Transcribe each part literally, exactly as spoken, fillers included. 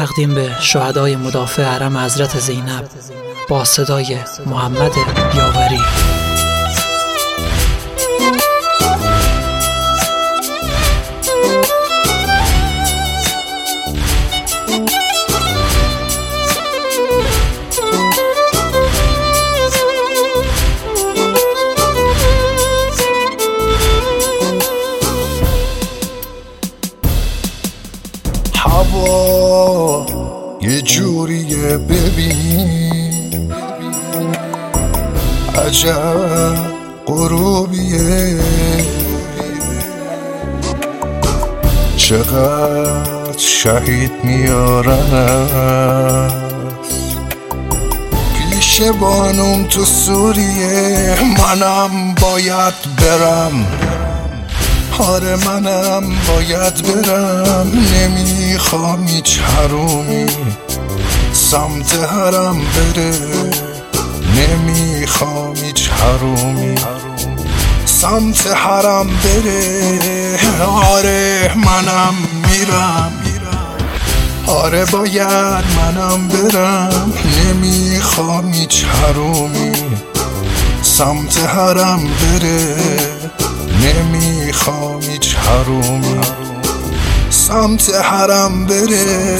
تقدیم به شهدای مدافع حرم حضرت زینب با صدای محمد یاوری. هوا یه جوریه ببین، عجب غروبیه، چقدر شهید میارن پیش بانوم تو سوریه. منم باید برم، آره منم باید برم، نمیخوام هیچ حرومی سمت حرم بره، نمیخوام هیچ حرومی سمت حرم بره. آره منم میرم، آره باید منم برم، نمیخوام هیچ حرومی سمت حرم بره، نمیخوام هیچ حرومی سمت حرم بره.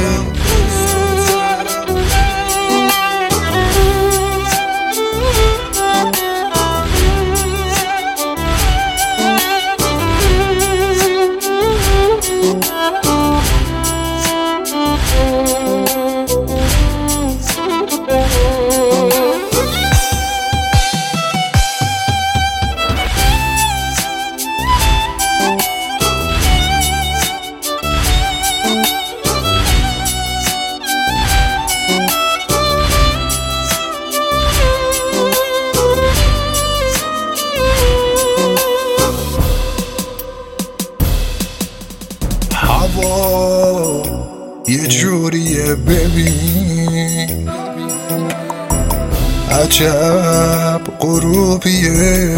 هوا یه جوریه ببین، عجب غروبیه،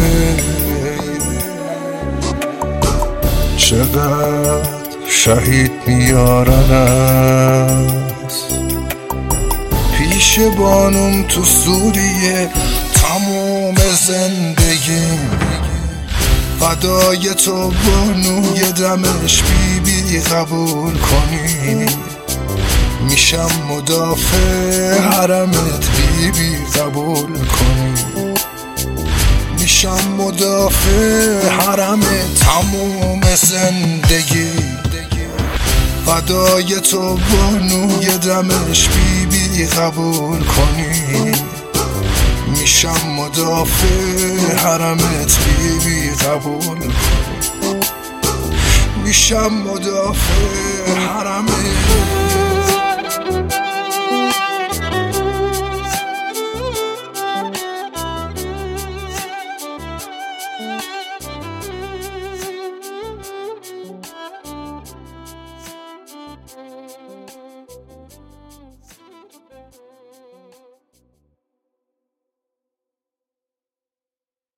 چقدر شهید میارن پیش بانوم تو سوریه. تموم زندگیم فدای تو بانو، یه دمش بی بی قبول کنی، میشم مدافع حرمت بی بی قبول کنی، میشم مدافع حرمت تموم زندگی. فدای تو بانو، یه دمش بی بی قبول کنی، میشم مدافع حرمت بی بی قبول کنی، میشم مدافع حرمت.